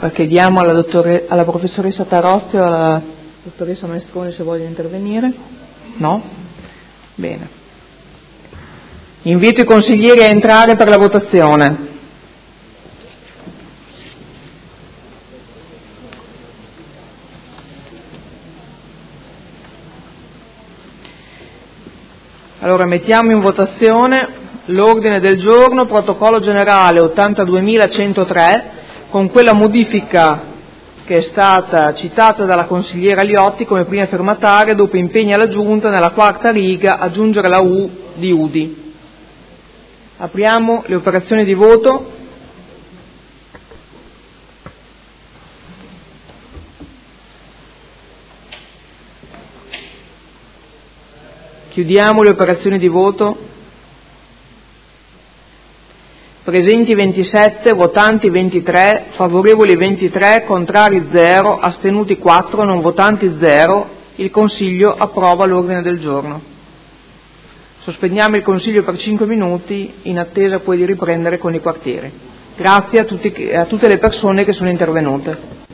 Chiediamo alla professoressa Tarozzi o alla dottoressa Maestroni se vogliono intervenire. No? Bene. Invito i consiglieri a entrare per la votazione. Allora mettiamo in votazione l'ordine del giorno protocollo generale 82.103 con quella modifica che è stata citata dalla consigliera Liotti come prima firmataria, dopo impegna la Giunta nella quarta riga aggiungere la U di UDI. Apriamo le operazioni di voto. Chiudiamo le operazioni di voto. Presenti 27, votanti 23, favorevoli 23, contrari 0, astenuti 4, non votanti 0. Il Consiglio approva l'ordine del giorno. Sospendiamo il Consiglio per 5 minuti in attesa poi di riprendere con i quartieri. Grazie a tutte le persone che sono intervenute.